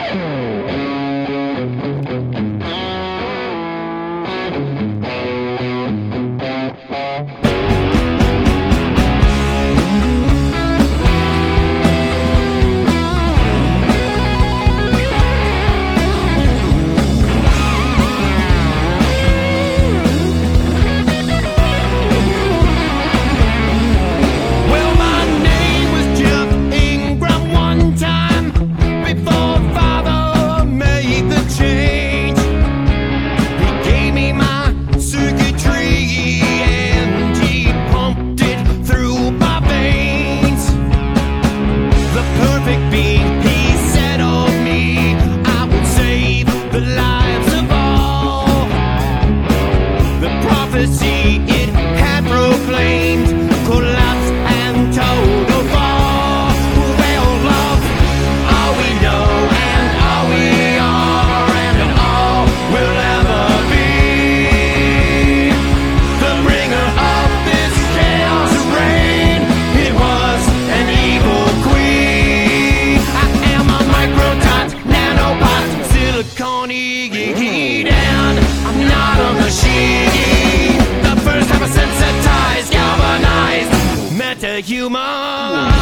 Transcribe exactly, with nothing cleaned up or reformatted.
It had proclaimed collapse and total fall. Well, love, all we know and all we are and all we'll ever be. The bringer of this chaos reign, it was an evil queen. I am a microdot, nanobot, silicone and I'm not a machine. Sensitized, galvanized, metahuman.